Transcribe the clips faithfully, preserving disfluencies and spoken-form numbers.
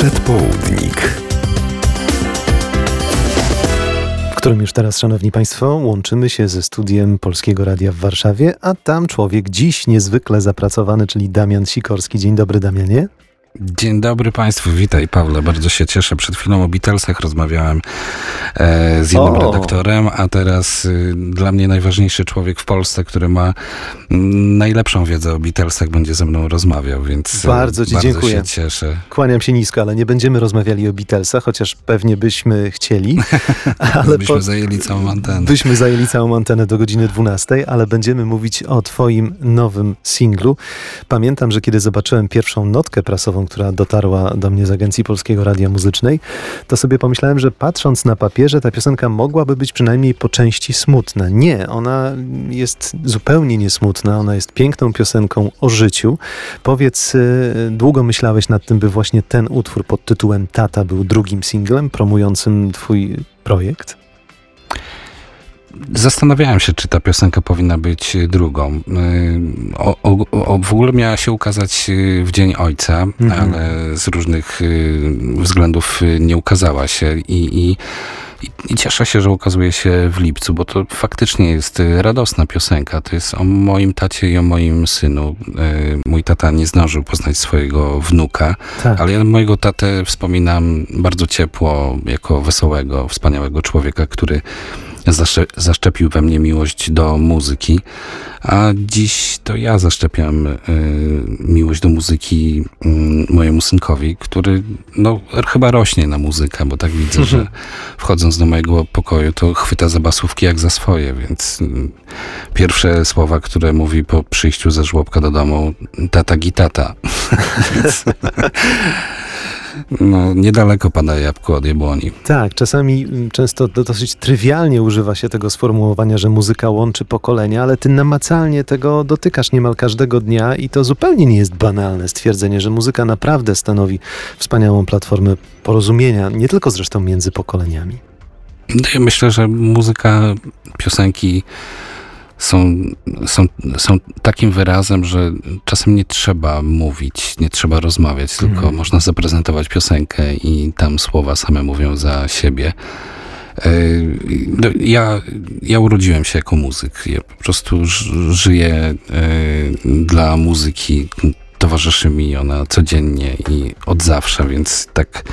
Przedpołudnik, w którym już teraz, szanowni państwo, łączymy się ze studiem Polskiego Radia w Warszawie, a tam człowiek dziś niezwykle zapracowany, czyli Damian Sikorski. Dzień dobry, Damianie. Dzień dobry Państwu, witaj Pawle, bardzo się cieszę. Przed chwilą o Beatlesach rozmawiałem e, z innym o. redaktorem, a teraz y, dla mnie najważniejszy człowiek w Polsce, który ma m, najlepszą wiedzę o Beatlesach, będzie ze mną rozmawiał, więc bardzo Ci bardzo dziękuję. się cieszę. Kłaniam się nisko, ale nie będziemy rozmawiali o Beatlesach, chociaż pewnie byśmy chcieli. Ale byśmy po... zajęli całą antenę. Byśmy zajęli całą antenę do godziny dwunastej, ale będziemy mówić o Twoim nowym singlu. Pamiętam, że kiedy zobaczyłem pierwszą notkę prasową, która dotarła do mnie z Agencji Polskiego Radia Muzycznej, to sobie pomyślałem, że patrząc na papierze, ta piosenka mogłaby być przynajmniej po części smutna. Nie, ona jest zupełnie niesmutna, ona jest piękną piosenką o życiu. Powiedz, długo myślałeś nad tym, by właśnie ten utwór pod tytułem Tata był drugim singlem promującym twój projekt? Zastanawiałem się, czy ta piosenka powinna być drugą. O, o, o, w ogóle miała się ukazać w Dzień Ojca, mhm. ale z różnych względów nie ukazała się i, i, i cieszę się, że ukazuje się w lipcu, bo to faktycznie jest radosna piosenka. To jest o moim tacie i o moim synu. Mój tata nie zdążył poznać swojego wnuka, tak. ale ja mojego tatę wspominam bardzo ciepło, jako wesołego, wspaniałego człowieka, który zaszczepił we mnie miłość do muzyki, a dziś to ja zaszczepiam y, miłość do muzyki y, mojemu synkowi, który no, chyba rośnie na muzykę, bo tak widzę, mhm. że wchodząc do mojego pokoju, to chwyta za basówki jak za swoje, więc y, pierwsze słowa, które mówi po przyjściu ze żłobka do domu, tata gitata. Więc... No, niedaleko pada jabłko od jabłoni. Tak, czasami często dosyć trywialnie używa się tego sformułowania, że muzyka łączy pokolenia, ale ty namacalnie tego dotykasz niemal każdego dnia i to zupełnie nie jest banalne stwierdzenie, że muzyka naprawdę stanowi wspaniałą platformę porozumienia, nie tylko zresztą między pokoleniami. Ja myślę, że muzyka, piosenki Są, są, są takim wyrazem, że czasem nie trzeba mówić, nie trzeba rozmawiać, tylko mm. można zaprezentować piosenkę i tam słowa same mówią za siebie. Ja, ja urodziłem się jako muzyk. Ja po prostu żyję dla muzyki. Towarzyszy mi ona codziennie i od zawsze, więc tak...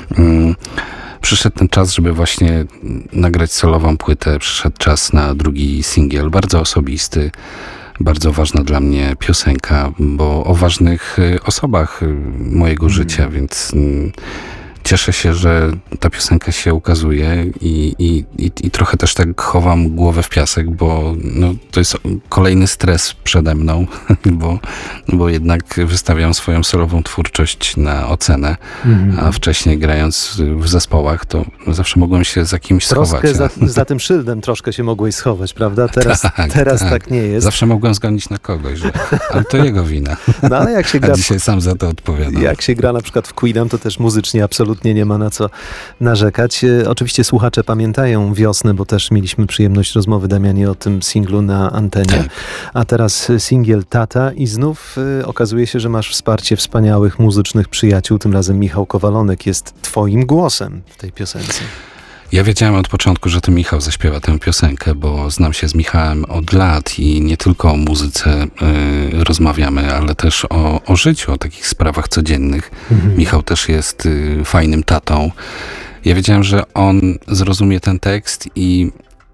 Przyszedł ten czas, żeby właśnie nagrać solową płytę. Przyszedł czas na drugi singiel, bardzo osobisty, bardzo ważna dla mnie piosenka, bo o ważnych osobach mojego mm. życia, więc cieszę się, że ta piosenka się ukazuje i, i, i, i trochę też tak chowam głowę w piasek, bo no, to jest kolejny stres przede mną, bo, bo jednak wystawiam swoją solową twórczość na ocenę, mm. a wcześniej grając w zespołach, to zawsze mogłem się za kimś troszkę schować. Za, za tym szyldem troszkę się mogłeś schować, prawda? Teraz tak, teraz tak. tak nie jest. Zawsze mogłem zgonić na kogoś, że, ale to jego wina. No, ale jak się gra, a dzisiaj sam za to odpowiadam. Jak się gra na przykład w Queen'em, to też muzycznie absolutnie nie ma na co narzekać. Oczywiście słuchacze pamiętają wiosnę, bo też mieliśmy przyjemność rozmowy, Damianie, o tym singlu na antenie. Tak. A teraz singiel Tata i znów y, okazuje się, że masz wsparcie wspaniałych muzycznych przyjaciół. Tym razem Michał Kowalonek jest twoim głosem w tej piosence. Ja wiedziałem od początku, że to Michał zaśpiewa tę piosenkę, bo znam się z Michałem od lat i nie tylko o muzyce y, rozmawiamy, ale też o, o życiu, o takich sprawach codziennych. Mhm. Michał też jest y, fajnym tatą. Ja wiedziałem, że on zrozumie ten tekst i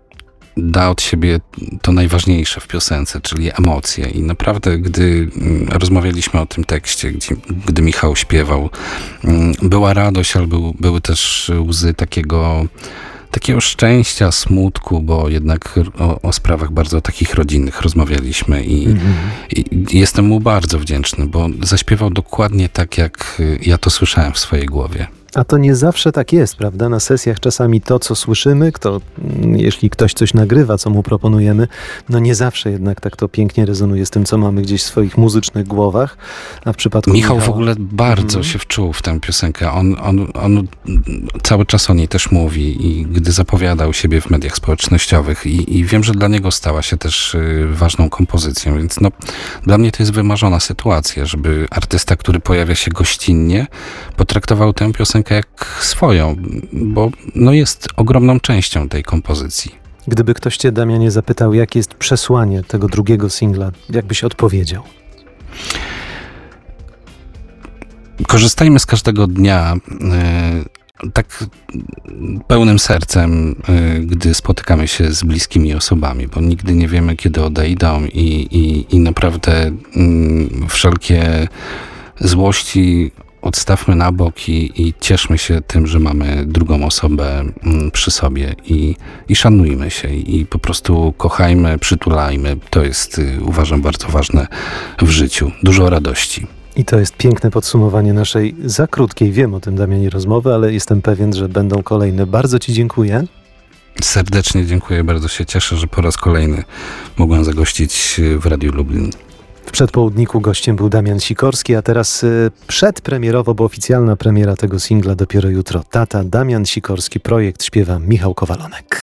da od siebie to najważniejsze w piosence, czyli emocje. I naprawdę, gdy rozmawialiśmy o tym tekście, gdzie, gdy Michał śpiewał, była radość, ale był, były też łzy takiego, takiego szczęścia, smutku, bo jednak o, o sprawach bardzo takich rodzinnych rozmawialiśmy i, mm-hmm. i jestem mu bardzo wdzięczny, bo zaśpiewał dokładnie tak, jak ja to słyszałem w swojej głowie. A to nie zawsze tak jest, prawda? Na sesjach czasami to, co słyszymy, kto, jeśli ktoś coś nagrywa, co mu proponujemy, no nie zawsze jednak tak to pięknie rezonuje z tym, co mamy gdzieś w swoich muzycznych głowach. A w przypadku Michał Michała... w ogóle bardzo mm. się wczuł w tę piosenkę. On, on, on cały czas o niej też mówi i gdy zapowiadał siebie w mediach społecznościowych i, i wiem, że dla niego stała się też y, ważną kompozycją, więc no, dla mnie to jest wymarzona sytuacja, żeby artysta, który pojawia się gościnnie, potraktował tę piosenkę jak swoją, bo no jest ogromną częścią tej kompozycji. Gdyby ktoś cię, Damianie, zapytał, jakie jest przesłanie tego drugiego singla, jak byś odpowiedział? Korzystajmy z każdego dnia y, tak pełnym sercem, y, gdy spotykamy się z bliskimi osobami, bo nigdy nie wiemy, kiedy odejdą i, i, i naprawdę y, wszelkie złości odstawmy na bok i, i cieszmy się tym, że mamy drugą osobę y, przy sobie i, i szanujmy się i po prostu kochajmy, przytulajmy. To jest, y, uważam, bardzo ważne w życiu. Dużo radości. I to jest piękne podsumowanie naszej za krótkiej, wiem o tym, Damianie, rozmowy, ale jestem pewien, że będą kolejne. Bardzo ci dziękuję. Serdecznie dziękuję, bardzo się cieszę, że po raz kolejny mogłem zagościć w Radiu Lublin. W przedpołudniku gościem był Damian Sikorski, a teraz przedpremierowo, bo oficjalna premiera tego singla dopiero jutro. Tata, Damian Sikorski, projekt śpiewa Michał Kowalonek.